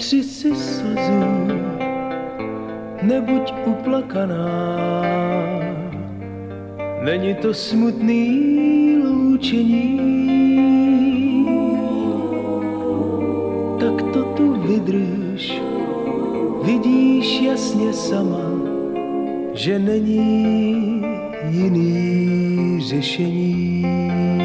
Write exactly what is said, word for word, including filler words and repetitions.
Netři si slzu, nebuď uplakaná, není to smutný loučení. Tak to tu vydrž, vidíš jasně sama, že není jiný řešení.